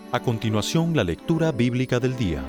A continuación, la lectura bíblica del día.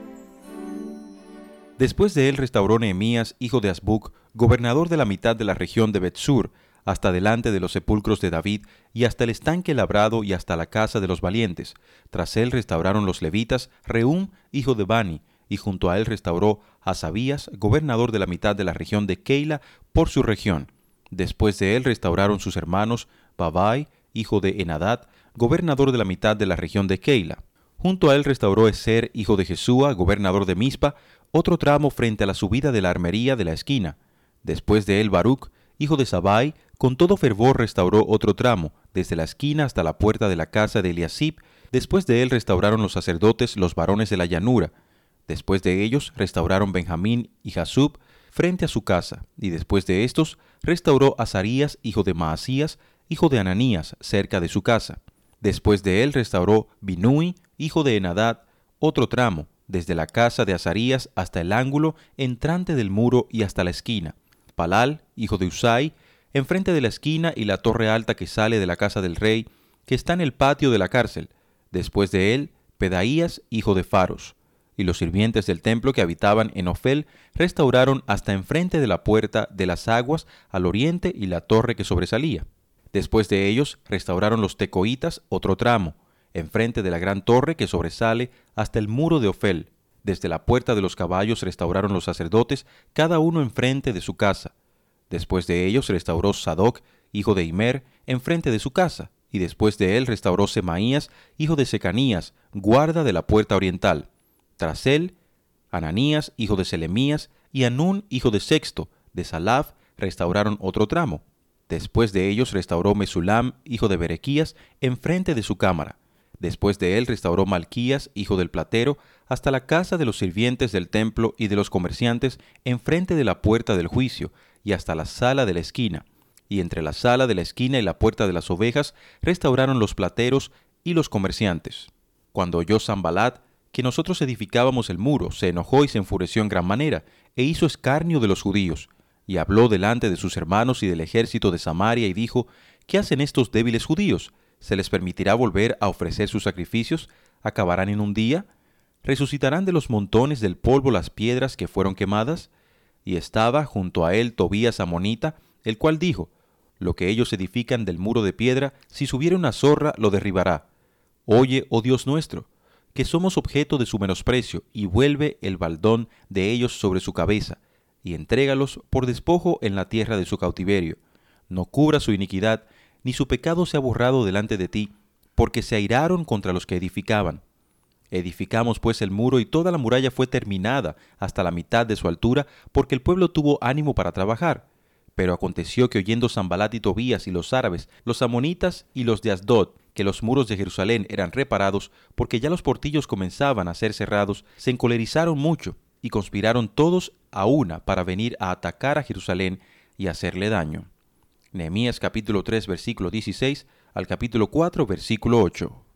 Después de él restauró Nehemías, hijo de Azbuc, gobernador de la mitad de la región de Bet-sur, hasta delante de los sepulcros de David, y hasta el estanque labrado, y hasta la casa de los valientes. Tras él restauraron los levitas, Rehum, hijo de Bani, y junto a él restauró Hasabías, gobernador de la mitad de la región de Keila, por su región. Después de él restauraron sus hermanos, Babai, hijo de Enadad, gobernador de la mitad de la región de Keila. Junto a él restauró Ezer, hijo de Jesúa, gobernador de Mizpa, otro tramo frente a la subida de la armería de la esquina. Después de él Baruc, hijo de Sabai, con todo fervor restauró otro tramo, desde la esquina hasta la puerta de la casa de Eliasib. Después de él restauraron los sacerdotes, los varones de la llanura. Después de ellos restauraron Benjamín y Jasub frente a su casa, y después de estos restauró Azarías, hijo de Maasías, hijo de Ananías, cerca de su casa. Después de él restauró Binui, hijo de Enadad, otro tramo, desde la casa de Azarías hasta el ángulo entrante del muro y hasta la esquina. Palal, hijo de Usai, enfrente de la esquina y la torre alta que sale de la casa del rey, que está en el patio de la cárcel. Después de él, Pedaías, hijo de Faros. Y los sirvientes del templo que habitaban en Ofel restauraron hasta enfrente de la puerta de las aguas al oriente y la torre que sobresalía. Después de ellos restauraron los tecoitas otro tramo, enfrente de la gran torre que sobresale hasta el muro de Ofel. Desde la puerta de los caballos restauraron los sacerdotes, cada uno enfrente de su casa. Después de ellos restauró Sadoc, hijo de Imer, enfrente de su casa, y después de él restauró Semaías, hijo de Secanías, guarda de la puerta oriental. Tras él, Ananías, hijo de Selemías, y Anún, hijo de Sexto, de Salaf, restauraron otro tramo. Después de ellos restauró Mesulam, hijo de Berequías, enfrente de su cámara. Después de él restauró Malquías, hijo del platero, hasta la casa de los sirvientes del templo y de los comerciantes, enfrente de la puerta del juicio, y hasta la sala de la esquina. Y entre la sala de la esquina y la puerta de las ovejas restauraron los plateros y los comerciantes. Cuando oyó Sanbalat que nosotros edificábamos el muro, se enojó y se enfureció en gran manera, e hizo escarnio de los judíos. Y habló delante de sus hermanos y del ejército de Samaria, y dijo: ¿Qué hacen estos débiles judíos? ¿Se les permitirá volver a ofrecer sus sacrificios? ¿Acabarán en un día? ¿Resucitarán de los montones del polvo las piedras que fueron quemadas? Y estaba junto a él Tobías amonita, el cual dijo: Lo que ellos edifican del muro de piedra, si subiera una zorra, lo derribará. Oye, oh Dios nuestro, que somos objeto de su menosprecio, y vuelve el baldón de ellos sobre su cabeza, y entrégalos por despojo en la tierra de su cautiverio. No cubra su iniquidad, ni su pecado sea borrado delante de ti, porque se airaron contra los que edificaban. Edificamos pues el muro, y toda la muralla fue terminada hasta la mitad de su altura, porque el pueblo tuvo ánimo para trabajar. Pero aconteció que oyendo Sanbalat y Tobías y los árabes, los amonitas y los de Asdod, que los muros de Jerusalén eran reparados, porque ya los portillos comenzaban a ser cerrados, se encolerizaron mucho, y conspiraron todos a una para venir a atacar a Jerusalén y hacerle daño. Nehemías capítulo 3 versículo 16 al capítulo 4 versículo 8.